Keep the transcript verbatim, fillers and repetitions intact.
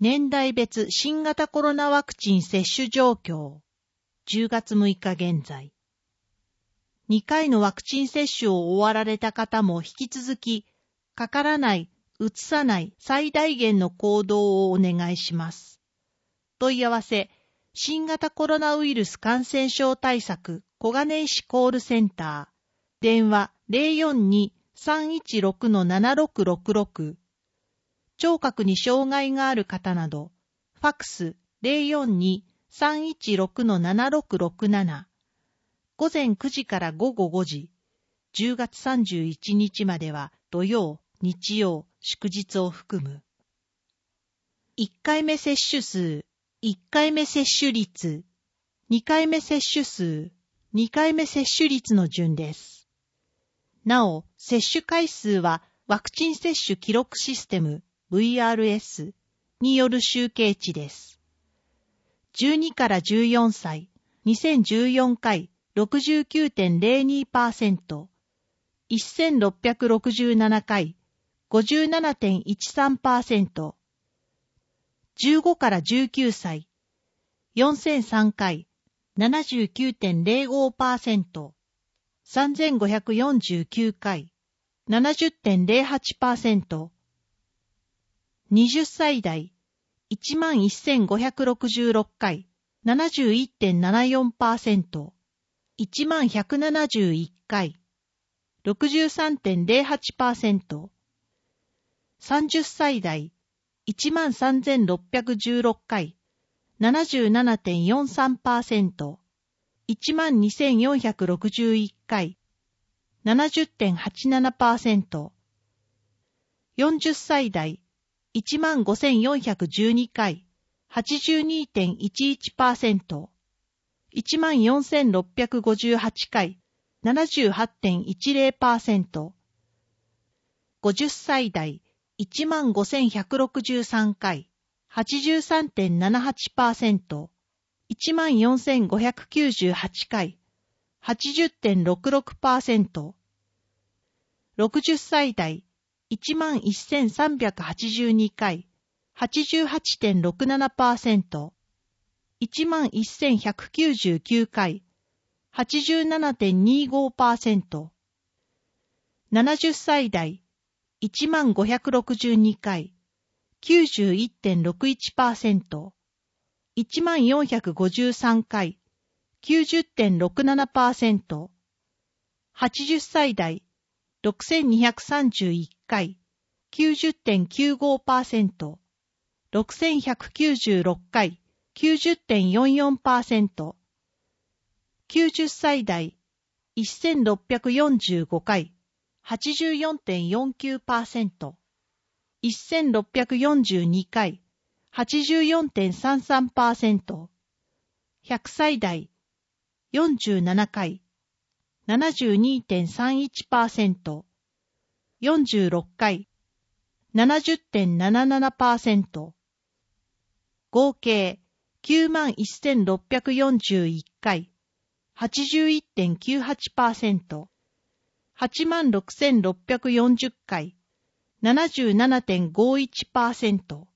年代別新型コロナワクチン接種状況。じゅうがつむいか現在。にかいのワクチン接種を終わられた方も引き続き、かからない、うつさない最大限の行動をお願いします。問い合わせ、新型コロナウイルス感染症対策小金井市コールセンター。電話 ゼロよんに さんいちろく ななろくろくろく。聴覚に障害がある方など、ファックス ゼロよんに さんいちろく ななろくろくなな。午前くじから午後ごじ、じゅうがつさんじゅういちにちまでは土曜、日曜、祝日を含む。いっかいめ接種数、いっかいめ接種率、にかいめ接種数、にかいめ接種率の順です。なお、接種回数はワクチン接種記録システム ブイアールエス による集計値です。じゅうにからじゅうよんさい、にせんじゅうよんかい ろくじゅうきゅうてんゼロにパーセント、せんろっぴゃくろくじゅうななかい ごじゅうななてんいちさんパーセント、じゅうごからじゅうきゅうさい、よんせんさんかい ななじゅうきゅうてんゼロごパーセント、さんぜんごひゃくよんじゅうきゅうかい ななじゅってんゼロはちパーセント、はたちだい いちまんせんごひゃくろくじゅうろっかい ななじゅういってんななよんパーセント、いちまんひゃくななじゅういっかい ろくじゅうさんてんゼロはちパーセント、さんじゅっさいだい いちまんさんぜんろっぴゃくじゅうろっかい ななじゅうななてんよんさんパーセント、いちまんにせんよんひゃくろくじゅういっかい ななじゅってんはちななパーセント、よんじゅっさいだい いちまんごせんよんひゃくじゅうにかい はちじゅうにてんいちいちパーセント、いちまんよんせんろっぴゃくごじゅうはちかい ななじゅうはちてんいちゼロパーセント、ごじゅっさいだい いちまんごせんひゃくろくじゅうさんかい はちじゅうさんてんななはちパーセント、いちまんよんせんごひゃくきゅうじゅうはちかい はちじゅってんろくろくパーセント、ろくじゅっさいだい いちまんせんさんびゃくはちじゅうにかい はちじゅうはちてんろくななパーセント、いちまんせんひゃくきゅうじゅうきゅうかい はちじゅうななてんにごパーセント、ななじゅっさいだい いちまんごひゃくろくじゅうにかい きゅうじゅういってんろくいちパーセント、いちまんよんひゃくごじゅうさんかい きゅうじゅってんろくななパーセント、はちじゅっさいだい ろくせんにひゃくさんじゅういっかい きゅうじゅってんきゅうごパーセント、ろくせんひゃくきゅうじゅうろっかい きゅうじゅってんよんよんパーセント、きゅうじゅっさいだい せんろっぴゃくよんじゅうごかい はちじゅうよんてんよんきゅうパーセント、せんろっぴゃくよんじゅうにかい はちじゅうよんてんさんさんパーセント、ひゃくさいだいよんじゅうななかい ななじゅうにてんさんいちパーセント、よんじゅうろっかい ななじゅってんななななパーセント、合計 きゅうまんせんろっぴゃくよんじゅういっかい はちじゅういってんきゅうはちパーセント、はちまんろくせんろっぴゃくよんじゅっかい ななじゅうななてんごいちパーセント、